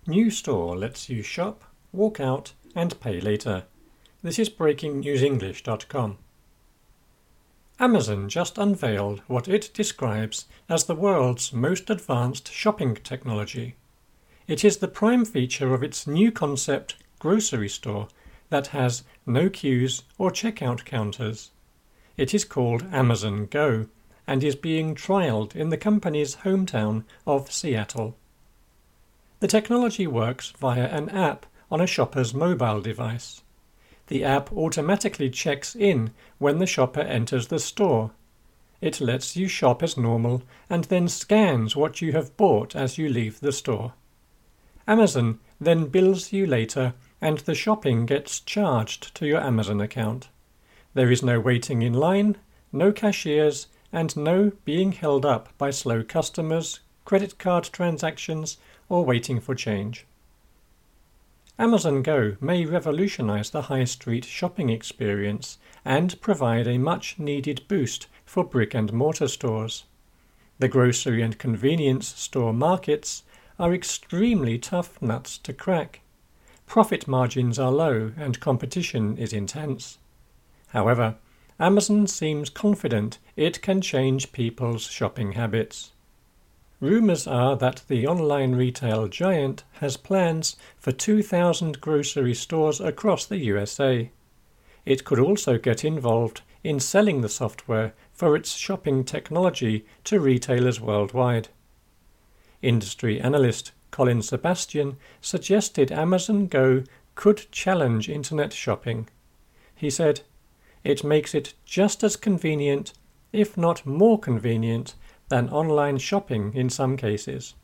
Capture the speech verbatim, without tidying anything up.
New store lets you shop, walk out, and pay later. This is breaking news english dot com. Amazon just unveiled what it describes as the world's most advanced shopping technology. It is the prime feature of its new concept grocery store that has no queues or checkout counters. It is called Amazon Go and is being trialed in the company's hometown of Seattle. The technology works via an app on a shopper's mobile device. The app automatically checks in when the shopper enters the store. It lets you shop as normal and then scans what you have bought as you leave the store. Amazon then bills you later and the shopping gets charged to your Amazon account. There is no waiting in line, no cashiers, and no being held up by slow customers, credit card transactions, or waiting for change. Amazon Go may revolutionize the high street shopping experience and provide a much-needed boost for brick-and-mortar stores. The grocery and convenience store markets are extremely tough nuts to crack. Profit margins are low and competition is intense. However, Amazon seems confident it can change people's shopping habits. Rumors are that the online retail giant has plans for two thousand grocery stores across the U S A. It could also get involved in selling the software for its shopping technology to retailers worldwide. Industry analyst Colin Sebastian suggested Amazon Go could challenge internet shopping. He said, "It makes it just as convenient, if not more convenient, than online shopping in some cases."